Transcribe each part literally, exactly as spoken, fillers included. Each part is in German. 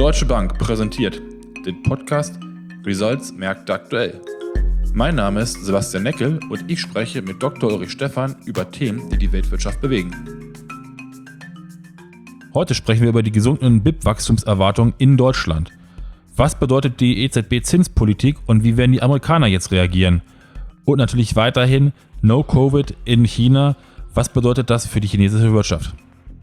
Deutsche Bank präsentiert den Podcast Results Märkte aktuell. Mein Name ist Sebastian Neckel und ich spreche mit Doktor Ulrich Stephan über Themen, die die Weltwirtschaft bewegen. Heute sprechen wir über die gesunkenen B I P-Wachstumserwartungen in Deutschland. Was bedeutet die E Z B-Zinspolitik und wie werden die Amerikaner jetzt reagieren? Und natürlich weiterhin No-Covid in China. Was bedeutet das für die chinesische Wirtschaft?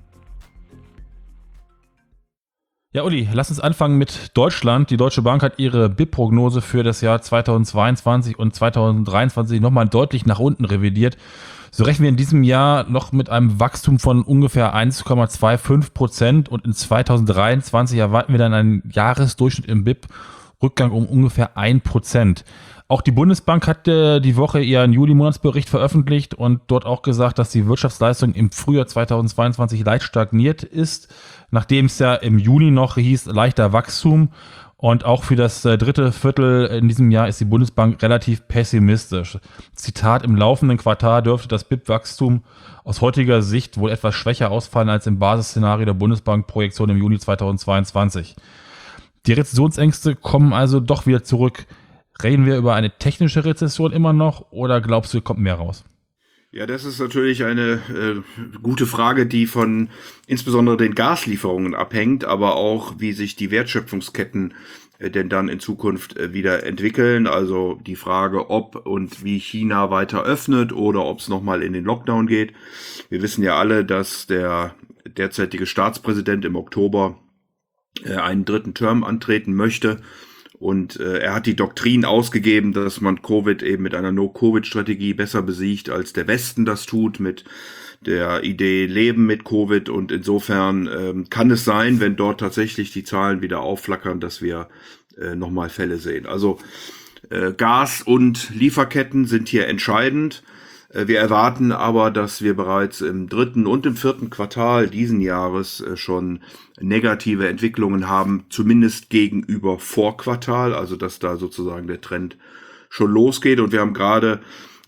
Ja, Uli, lass uns anfangen mit Deutschland. Die Deutsche Bank hat ihre B I P-Prognose für das Jahr zweitausendzweiundzwanzig und zweitausenddreiundzwanzig nochmal deutlich nach unten revidiert. So rechnen wir in diesem Jahr noch mit einem Wachstum von ungefähr eins Komma fünfundzwanzig Prozent und in zweitausenddreiundzwanzig erwarten wir dann einen Jahresdurchschnitt im B I P-Rückgang um ungefähr ein Prozent. Auch die Bundesbank hat äh, die Woche ihren Juli-Monatsbericht veröffentlicht und dort auch gesagt, dass die Wirtschaftsleistung im Frühjahr zweitausendzweiundzwanzig leicht stagniert ist, nachdem es ja im Juni noch hieß, leichter Wachstum. Und auch für das äh, dritte Viertel in diesem Jahr ist die Bundesbank relativ pessimistisch. Zitat, im laufenden Quartal dürfte das B I P-Wachstum aus heutiger Sicht wohl etwas schwächer ausfallen als im Basisszenario der Bundesbank-Projektion im Juni zweitausendzweiundzwanzig. Die Rezessionsängste kommen also doch wieder zurück. Reden wir über eine technische Rezession immer noch oder glaubst du, kommt mehr raus? Ja, das ist natürlich eine äh, gute Frage, die von insbesondere den Gaslieferungen abhängt, aber auch, wie sich die Wertschöpfungsketten äh, denn dann in Zukunft äh, wieder entwickeln. Also die Frage, ob und wie China weiter öffnet oder ob es nochmal in den Lockdown geht. Wir wissen ja alle, dass der derzeitige Staatspräsident im Oktober äh, einen dritten Term antreten möchte. Und äh, er hat die Doktrin ausgegeben, dass man Covid eben mit einer No-Covid-Strategie besser besiegt, als der Westen das tut, mit der Idee Leben mit Covid. Und insofern ähm, kann es sein, wenn dort tatsächlich die Zahlen wieder aufflackern, dass wir äh, nochmal Fälle sehen. Also äh, Gas- und Lieferketten sind hier entscheidend. Wir erwarten aber, dass wir bereits im dritten und im vierten Quartal diesen Jahres schon negative Entwicklungen haben, zumindest gegenüber Vorquartal, also dass da sozusagen der Trend schon losgeht. Und wir haben gerade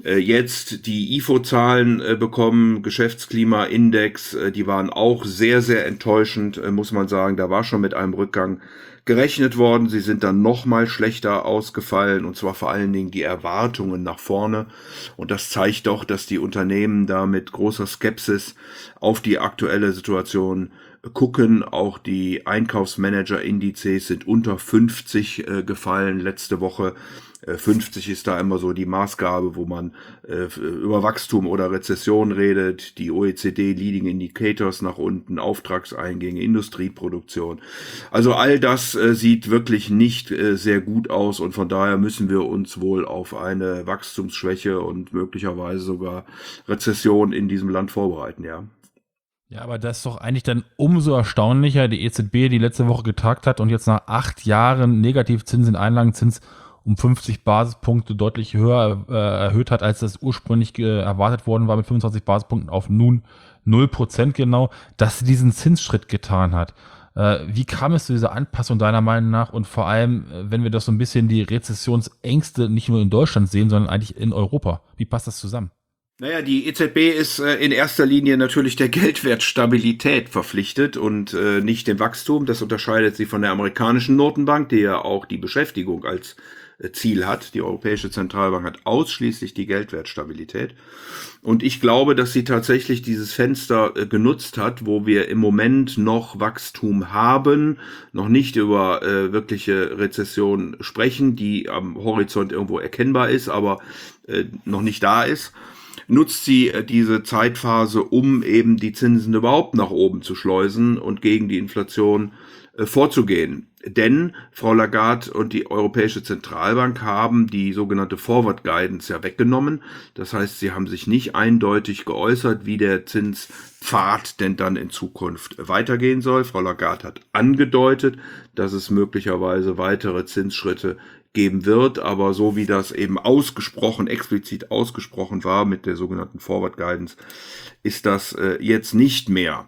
jetzt die I F O-Zahlen bekommen, Geschäftsklimaindex, die waren auch sehr, sehr enttäuschend, muss man sagen. Da war schon mit einem Rückgang gerechnet worden. Sie sind dann noch mal schlechter ausgefallen, und zwar vor allen Dingen die Erwartungen nach vorne. Und das zeigt doch, dass die Unternehmen da mit großer Skepsis auf die aktuelle Situation gucken. Auch die Einkaufsmanager-Indizes sind unter fünfzig äh, gefallen letzte Woche. fünfzig ist da immer so die Maßgabe, wo man äh, über Wachstum oder Rezession redet. Die O E C D Leading Indicators nach unten, Auftragseingänge, Industrieproduktion. Also all das äh, sieht wirklich nicht äh, sehr gut aus, und von daher müssen wir uns wohl auf eine Wachstumsschwäche und möglicherweise sogar Rezession in diesem Land vorbereiten, ja. Ja, aber das ist doch eigentlich dann umso erstaunlicher, die E Z B, die letzte Woche getagt hat und jetzt nach acht Jahren Negativzinsen, Einlagenzins um fünfzig Basispunkte deutlich höher äh, erhöht hat, als das ursprünglich äh, erwartet worden war, mit fünfundzwanzig Basispunkten auf nun null Prozent genau, dass sie diesen Zinsschritt getan hat. Äh, wie kam es zu dieser Anpassung deiner Meinung nach, und vor allem, wenn wir das so ein bisschen die Rezessionsängste nicht nur in Deutschland sehen, sondern eigentlich in Europa? Wie passt das zusammen? Naja, die E Z B ist äh, in erster Linie natürlich der Geldwertstabilität verpflichtet und äh, nicht dem Wachstum. Das unterscheidet sie von der amerikanischen Notenbank, die ja auch die Beschäftigung als äh, Ziel hat. Die Europäische Zentralbank hat ausschließlich die Geldwertstabilität. Und ich glaube, dass sie tatsächlich dieses Fenster äh, genutzt hat, wo wir im Moment noch Wachstum haben, noch nicht über äh, wirkliche Rezession sprechen, die am Horizont irgendwo erkennbar ist, aber äh, noch nicht da ist. Nutzt sie diese Zeitphase, um eben die Zinsen überhaupt nach oben zu schleusen und gegen die Inflation äh, vorzugehen. Denn Frau Lagarde und die Europäische Zentralbank haben die sogenannte Forward Guidance ja weggenommen. Das heißt, sie haben sich nicht eindeutig geäußert, wie der Zinspfad denn dann in Zukunft weitergehen soll. Frau Lagarde hat angedeutet, dass es möglicherweise weitere Zinsschritte geben wird, aber so wie das eben ausgesprochen, explizit ausgesprochen war mit der sogenannten Forward Guidance, ist das äh, jetzt nicht mehr.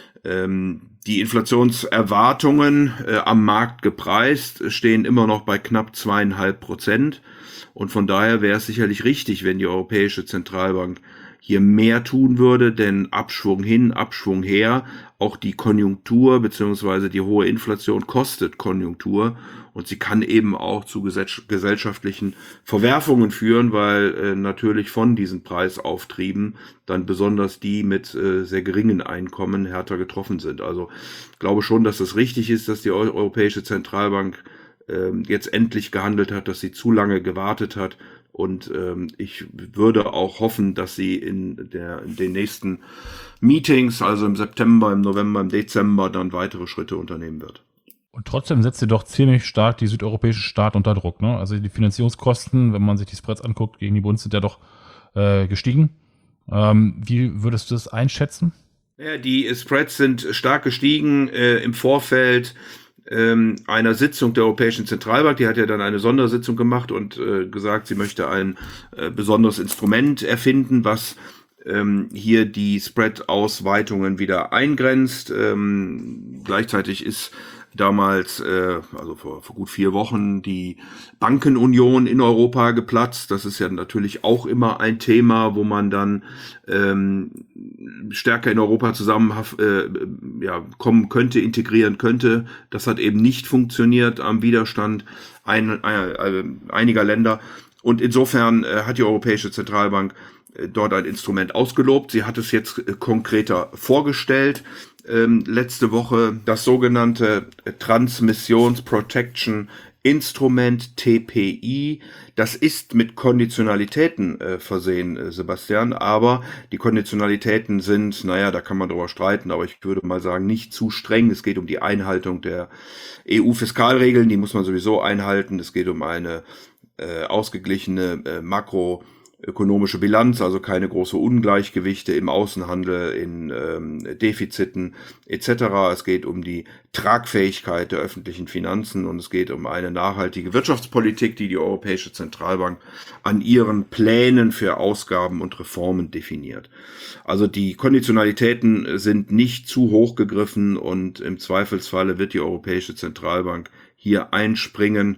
Ähm, die Inflationserwartungen äh, am Markt gepreist stehen immer noch bei knapp zweieinhalb Prozent, und von daher wäre es sicherlich richtig, wenn die Europäische Zentralbank hier mehr tun würde, denn Abschwung hin, Abschwung her, auch die Konjunktur bzw. die hohe Inflation kostet Konjunktur und sie kann eben auch zu gesellschaftlichen Verwerfungen führen, weil äh, natürlich von diesen Preisauftrieben dann besonders die mit äh, sehr geringen Einkommen härter getroffen sind. Also ich glaube schon, dass es richtig ist, dass die Europäische Zentralbank äh, jetzt endlich gehandelt hat, dass sie zu lange gewartet hat. Und ähm, ich würde auch hoffen, dass sie in, der, in den nächsten Meetings, also im September, im November, im Dezember, dann weitere Schritte unternehmen wird. Und trotzdem setzt sie doch ziemlich stark die südeuropäischen Staaten unter Druck, ne? Also die Finanzierungskosten, wenn man sich die Spreads anguckt, gegen die Bund sind ja doch äh, gestiegen. Ähm, wie würdest du das einschätzen? Ja, die Spreads sind stark gestiegen äh, im Vorfeld einer Sitzung der Europäischen Zentralbank. Die hat ja dann eine Sondersitzung gemacht und äh, gesagt, sie möchte ein äh, besonderes Instrument erfinden, was ähm, hier die Spread-Ausweitungen wieder eingrenzt. Ähm, gleichzeitig ist damals, äh, also vor, vor gut vier Wochen, die Bankenunion in Europa geplatzt. Das ist ja natürlich auch immer ein Thema, wo man dann ähm, stärker in Europa zusammen äh, ja, kommen könnte, integrieren könnte. Das hat eben nicht funktioniert am Widerstand ein, äh, einiger Länder. Und insofern äh, hat die Europäische Zentralbank äh, dort ein Instrument ausgelobt. Sie hat es jetzt äh, konkreter vorgestellt. Ähm, letzte Woche das sogenannte Transmissions Protection Instrument T P I. Das ist mit Konditionalitäten äh, versehen, äh, Sebastian, aber die Konditionalitäten sind, naja, da kann man drüber streiten, aber ich würde mal sagen, nicht zu streng. Es geht um die Einhaltung der E U-Fiskalregeln, die muss man sowieso einhalten. Es geht um eine äh, ausgeglichene äh, Makro- ökonomische Bilanz, also keine große Ungleichgewichte im Außenhandel, in ähm, Defiziten et cetera. Es geht um die Tragfähigkeit der öffentlichen Finanzen und es geht um eine nachhaltige Wirtschaftspolitik, die die Europäische Zentralbank an ihren Plänen für Ausgaben und Reformen definiert. Also die Konditionalitäten sind nicht zu hoch gegriffen und im Zweifelsfalle wird die Europäische Zentralbank hier einspringen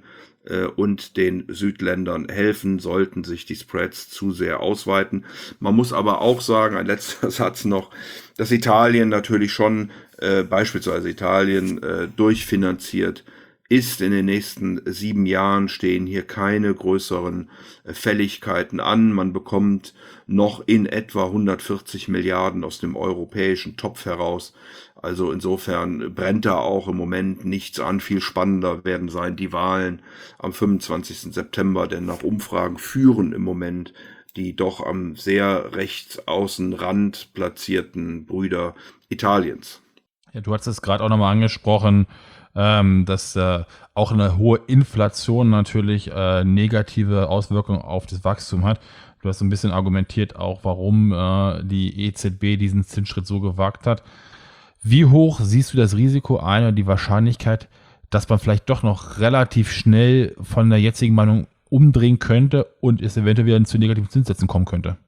und den Südländern helfen, sollten sich die Spreads zu sehr ausweiten. Man muss aber auch sagen, ein letzter Satz noch, dass Italien natürlich schon, äh, beispielsweise Italien, äh, durchfinanziert ist. In den nächsten sieben Jahren stehen hier keine größeren äh, Fälligkeiten an. Man bekommt noch in etwa hundertvierzig Milliarden aus dem europäischen Topf heraus. Also insofern brennt da auch im Moment nichts an. Viel spannender werden sein die Wahlen am fünfundzwanzigsten September, denn nach Umfragen führen im Moment die doch am sehr rechtsaußenrand platzierten Brüder Italiens. Ja, du hast es gerade auch nochmal angesprochen, ähm, dass äh, auch eine hohe Inflation natürlich äh, negative Auswirkungen auf das Wachstum hat. Du hast so ein bisschen argumentiert auch, warum äh, die E Z B diesen Zinsschritt so gewagt hat. Wie hoch siehst du das Risiko ein oder die Wahrscheinlichkeit, dass man vielleicht doch noch relativ schnell von der jetzigen Meinung umdrehen könnte und es eventuell wieder zu negativen Zinssätzen kommen könnte?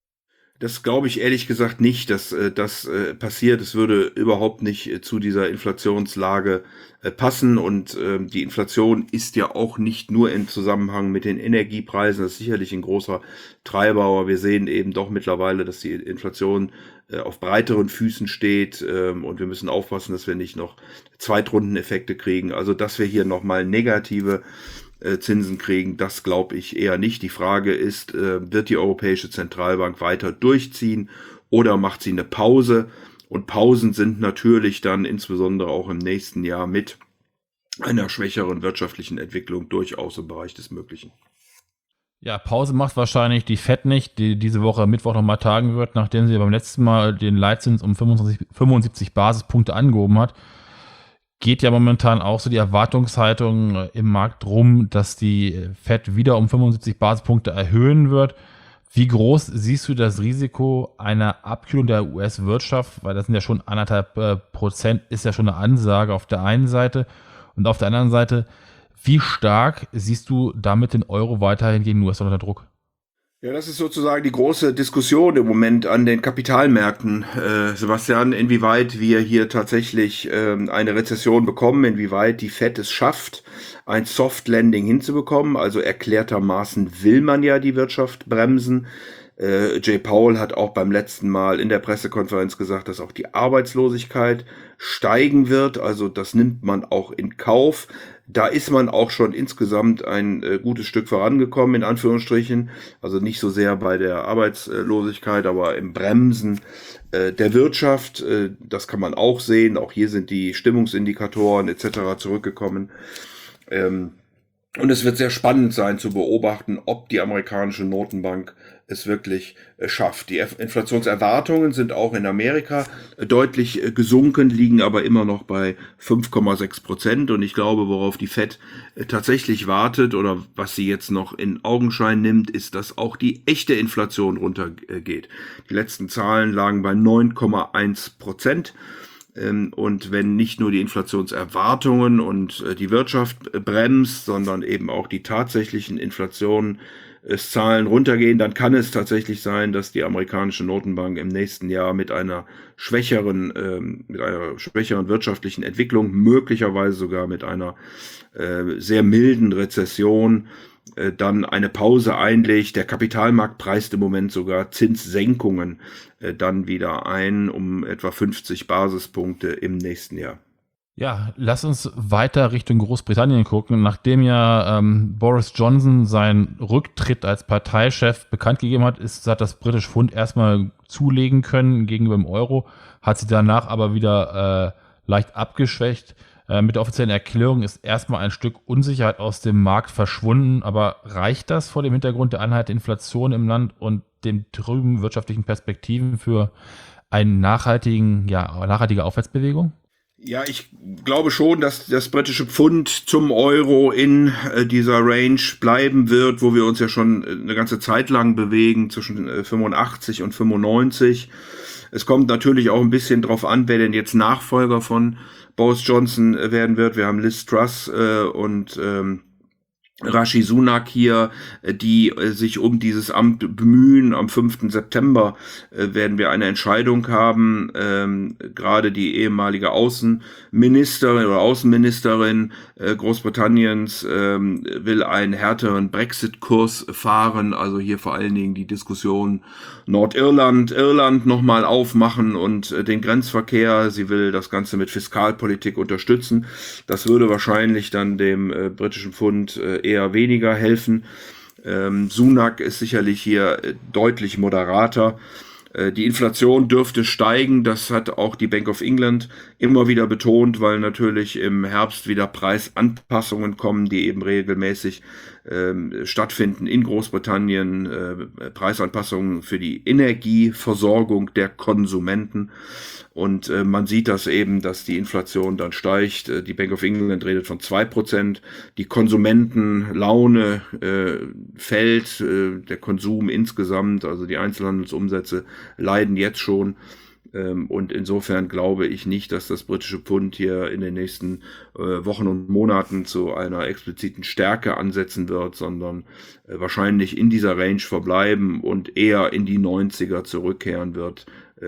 Das glaube ich ehrlich gesagt nicht, dass äh, das äh, passiert. Es würde überhaupt nicht äh, zu dieser Inflationslage äh, passen. Und äh, die Inflation ist ja auch nicht nur im Zusammenhang mit den Energiepreisen. Das ist sicherlich ein großer Treiber. Aber wir sehen eben doch mittlerweile, dass die Inflation äh, auf breiteren Füßen steht. Äh, und wir müssen aufpassen, dass wir nicht noch Zweitrundeneffekte kriegen. Also dass wir hier nochmal negative Zinsen kriegen, das glaube ich eher nicht. Die Frage ist, wird die Europäische Zentralbank weiter durchziehen oder macht sie eine Pause? Und Pausen sind natürlich dann insbesondere auch im nächsten Jahr mit einer schwächeren wirtschaftlichen Entwicklung durchaus im Bereich des Möglichen. Ja, Pause macht wahrscheinlich die Fed nicht, die diese Woche Mittwoch nochmal tagen wird, nachdem sie beim letzten Mal den Leitzins um fünfundsiebzig Basispunkte angehoben hat. Geht ja momentan auch so die Erwartungshaltung im Markt rum, dass die Fed wieder um fünfundsiebzig Basispunkte erhöhen wird. Wie groß siehst du das Risiko einer Abkühlung der U S-Wirtschaft? Weil das sind ja schon anderthalb äh, Prozent, ist ja schon eine Ansage auf der einen Seite. Und auf der anderen Seite, wie stark siehst du damit den Euro weiterhin gegen den U S-Dollar unter Druck? Ja, das ist sozusagen die große Diskussion im Moment an den Kapitalmärkten, äh, Sebastian, inwieweit wir hier tatsächlich ähm, eine Rezession bekommen, inwieweit die Fed es schafft, ein Soft Landing hinzubekommen. Also erklärtermaßen will man ja die Wirtschaft bremsen. Äh, Jay Powell hat auch beim letzten Mal in der Pressekonferenz gesagt, dass auch die Arbeitslosigkeit steigen wird. Also das nimmt man auch in Kauf. Da ist man auch schon insgesamt ein äh, gutes Stück vorangekommen, in Anführungsstrichen. Also nicht so sehr bei der Arbeitslosigkeit, aber im Bremsen äh, der Wirtschaft. Äh, das kann man auch sehen. Auch hier sind die Stimmungsindikatoren et cetera zurückgekommen. Ähm, und es wird sehr spannend sein zu beobachten, ob die amerikanische Notenbank es wirklich äh, schafft. Die Inflationserwartungen sind auch in Amerika äh, deutlich äh, gesunken, liegen aber immer noch bei fünf Komma sechs Prozent. Und ich glaube, worauf die Fed äh, tatsächlich wartet oder was sie jetzt noch in Augenschein nimmt, ist, dass auch die echte Inflation runtergeht. Die letzten Zahlen lagen bei neun Komma eins Prozent. Und wenn nicht nur die Inflationserwartungen und die Wirtschaft bremst, sondern eben auch die tatsächlichen Inflationszahlen runtergehen, dann kann es tatsächlich sein, dass die amerikanische Notenbank im nächsten Jahr mit einer schwächeren, mit einer schwächeren wirtschaftlichen Entwicklung, möglicherweise sogar mit einer sehr milden Rezession, dann eine Pause einlegt. Der Kapitalmarkt preist im Moment sogar Zinssenkungen äh, dann wieder ein, um etwa fünfzig Basispunkte im nächsten Jahr. Ja, lass uns weiter Richtung Großbritannien gucken. Nachdem ja ähm, Boris Johnson seinen Rücktritt als Parteichef bekannt gegeben hat, ist, hat das britische Pfund erstmal zulegen können gegenüber dem Euro, hat sie danach aber wieder äh, leicht abgeschwächt. Mit der offiziellen Erklärung ist erstmal ein Stück Unsicherheit aus dem Markt verschwunden, aber reicht das vor dem Hintergrund der anhaltenden Inflation im Land und den trüben wirtschaftlichen Perspektiven für eine nachhaltigen, ja, nachhaltige Aufwärtsbewegung? Ja, ich glaube schon, dass das britische Pfund zum Euro in äh, dieser Range bleiben wird, wo wir uns ja schon eine ganze Zeit lang bewegen, zwischen äh, fünfundachtzig und fünfundneunzig. Es kommt natürlich auch ein bisschen drauf an, wer denn jetzt Nachfolger von Boris Johnson werden wird. Wir haben Liz Truss äh, und ähm, Rishi Sunak hier, die äh, sich um dieses Amt bemühen. Am fünften September äh, werden wir eine Entscheidung haben. Ähm, gerade die ehemalige Außenministerin oder Außenministerin äh, Großbritanniens ähm, will einen härteren Brexit-Kurs fahren. Also hier vor allen Dingen die Diskussion Nordirland, Irland nochmal aufmachen und äh, den Grenzverkehr. Sie will das Ganze mit Fiskalpolitik unterstützen. Das würde wahrscheinlich dann dem äh, britischen Pfund äh, eher weniger helfen. Ähm, Sunak ist sicherlich hier äh, deutlich moderater. Äh, die Inflation dürfte steigen, das hat auch die Bank of England immer wieder betont, weil natürlich im Herbst wieder Preisanpassungen kommen, die eben regelmäßig ähm, stattfinden in Großbritannien, äh, Preisanpassungen für die Energieversorgung der Konsumenten. Und äh, man sieht das eben, dass die Inflation dann steigt. Äh, die Bank of England redet von zwei Prozent. Die Konsumentenlaune äh, fällt, äh, der Konsum insgesamt, also die Einzelhandelsumsätze leiden jetzt schon. Ähm, und insofern glaube ich nicht, dass das britische Pfund hier in den nächsten äh, Wochen und Monaten zu einer expliziten Stärke ansetzen wird, sondern äh, wahrscheinlich in dieser Range verbleiben und eher in die neunziger zurückkehren wird,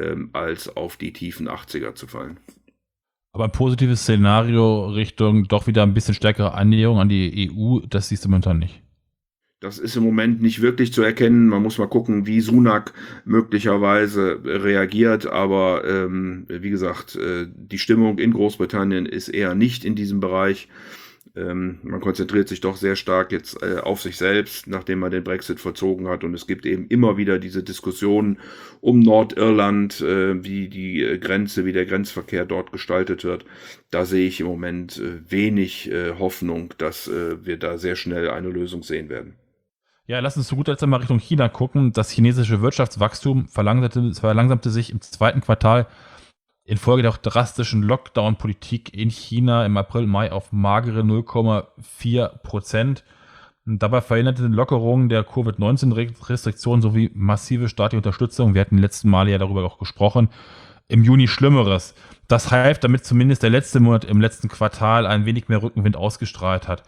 als auf die tiefen achtziger zu fallen. Aber ein positives Szenario Richtung doch wieder ein bisschen stärkere Annäherung an die E U, das siehst du momentan nicht. Das ist im Moment nicht wirklich zu erkennen. Man muss mal gucken, wie Sunak möglicherweise reagiert. Aber ähm, wie gesagt, äh, die Stimmung in Großbritannien ist eher nicht in diesem Bereich. Ähm, man konzentriert sich doch sehr stark jetzt äh, auf sich selbst, nachdem man den Brexit vollzogen hat. Und es gibt eben immer wieder diese Diskussionen um Nordirland, äh, wie die äh, Grenze, wie der Grenzverkehr dort gestaltet wird. Da sehe ich im Moment äh, wenig äh, Hoffnung, dass äh, wir da sehr schnell eine Lösung sehen werden. Ja, lass uns zu guter Letzt mal Richtung China gucken. Das chinesische Wirtschaftswachstum verlangsamte, verlangsamte sich im zweiten Quartal infolge der drastischen Lockdown-Politik in China im April, Mai auf magere null Komma vier Prozent. Dabei verhinderte die Lockerung der Covid neunzehn Restriktionen sowie massive staatliche Unterstützung, wir hatten die letzten Male ja darüber auch gesprochen, im Juni Schlimmeres. Das half, damit zumindest der letzte Monat im letzten Quartal ein wenig mehr Rückenwind ausgestrahlt hat.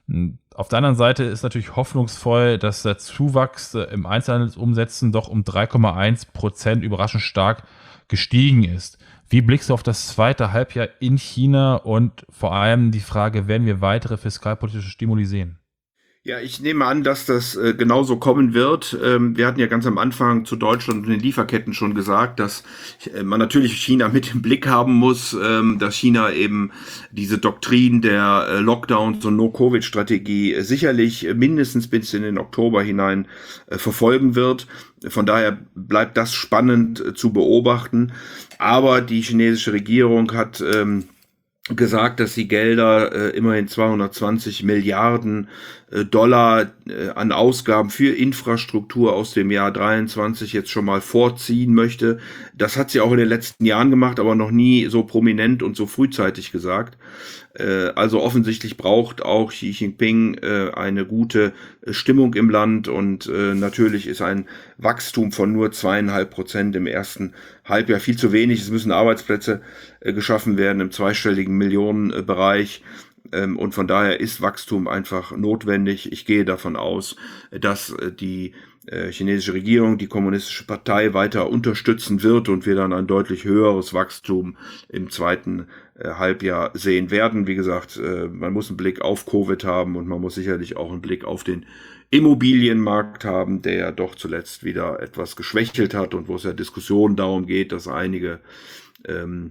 Auf der anderen Seite ist natürlich hoffnungsvoll, dass der Zuwachs im Einzelhandelsumsätzen doch um drei Komma eins Prozent überraschend stark gestiegen ist. Wie blickst du auf das zweite Halbjahr in China und vor allem die Frage, werden wir weitere fiskalpolitische Stimuli sehen? Ja, ich nehme an, dass das äh, genauso kommen wird. Ähm, wir hatten ja ganz am Anfang zu Deutschland und den Lieferketten schon gesagt, dass äh, man natürlich China mit im Blick haben muss, ähm, dass China eben diese Doktrin der äh, Lockdowns und No-Covid-Strategie äh, sicherlich äh, mindestens bis in den Oktober hinein äh, verfolgen wird. Von daher bleibt das spannend äh, zu beobachten. Aber die chinesische Regierung hat ähm, gesagt, dass die Gelder äh, immerhin zweihundertzwanzig Milliarden äh, Dollar äh, an Ausgaben für Infrastruktur aus dem Jahr dreiundzwanzig jetzt schon mal vorziehen möchte. Das hat sie auch in den letzten Jahren gemacht, aber noch nie so prominent und so frühzeitig gesagt. Äh, also offensichtlich braucht auch Xi Jinping äh, eine gute äh, Stimmung im Land und äh, natürlich ist ein Wachstum von nur zweieinhalb Prozent im ersten Halbjahr viel zu wenig. Es müssen Arbeitsplätze äh, geschaffen werden im zweistelligen Millionenbereich. Ähm, und von daher ist Wachstum einfach notwendig. Ich gehe davon aus, dass äh, die äh, chinesische Regierung die kommunistische Partei weiter unterstützen wird und wir dann ein deutlich höheres Wachstum im zweiten äh, Halbjahr sehen werden. Wie gesagt, äh, man muss einen Blick auf Covid haben und man muss sicherlich auch einen Blick auf den Immobilienmarkt haben, der ja doch zuletzt wieder etwas geschwächelt hat und wo es ja Diskussionen darum geht, dass einige ähm,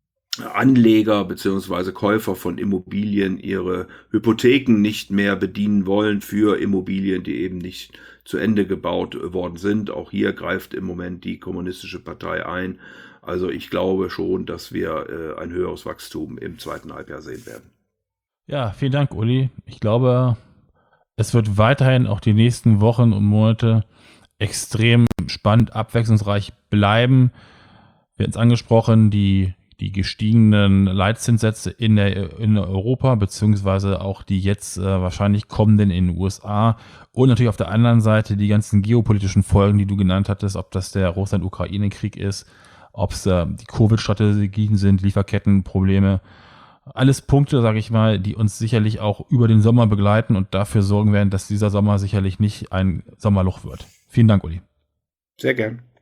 Anleger beziehungsweise Käufer von Immobilien ihre Hypotheken nicht mehr bedienen wollen für Immobilien, die eben nicht zu Ende gebaut worden sind. Auch hier greift im Moment die Kommunistische Partei ein. Also ich glaube schon, dass wir äh, ein höheres Wachstum im zweiten Halbjahr sehen werden. Ja, vielen Dank, Uli. Ich glaube, es wird weiterhin auch die nächsten Wochen und Monate extrem spannend, abwechslungsreich bleiben. Wir hatten es angesprochen, die, die gestiegenen Leitzinssätze in, der, in Europa, beziehungsweise auch die jetzt äh, wahrscheinlich kommenden in den U S A. Und natürlich auf der anderen Seite die ganzen geopolitischen Folgen, die du genannt hattest, ob das der Russland-Ukraine-Krieg ist, ob es äh, die Covid-Strategien sind, Lieferkettenprobleme. Alles Punkte, sage ich mal, die uns sicherlich auch über den Sommer begleiten und dafür sorgen werden, dass dieser Sommer sicherlich nicht ein Sommerloch wird. Vielen Dank, Uli. Sehr gern.